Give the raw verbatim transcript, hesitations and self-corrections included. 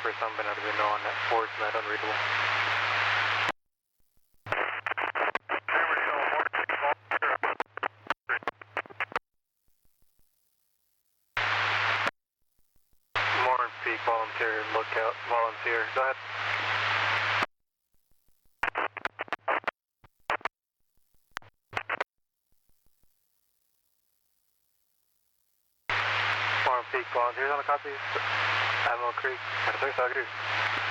for some Bernardino on that four is not unreadable. More Peak volunteer, lookout, volunteer, go ahead. More Peak volunteers on the copy. Admiral Creek, thirty-six,